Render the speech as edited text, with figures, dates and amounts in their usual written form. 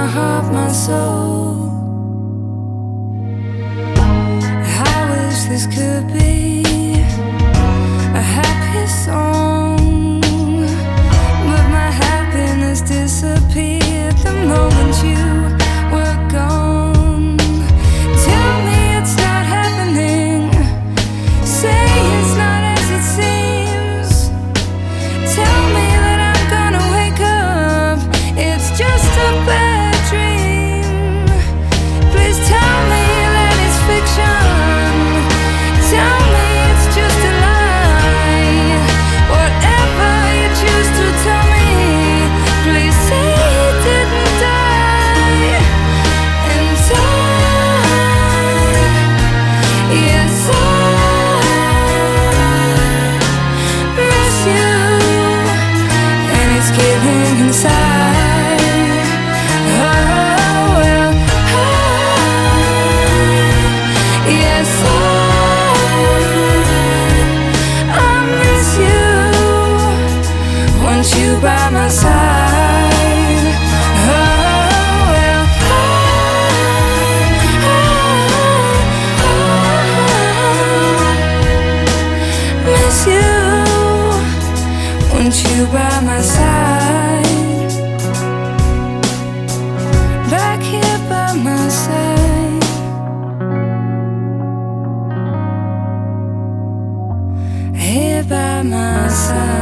heart, my soul. I wish this could be a happy song, but my happiness disappeared the moment you were gone. Tell me it's not happening, say it's not as it seems. Tell me that I'm gonna wake up, it's just a bad dream. Please tell me that it's fiction, tell me it's just a lie. Whatever you choose to tell me, please say he didn't die. And yes, I miss you, and it's killing inside. Oh, well, yes, I miss you. Want you by my side. Oh, well, miss you. Want you by my side, back here by my side, here by my side.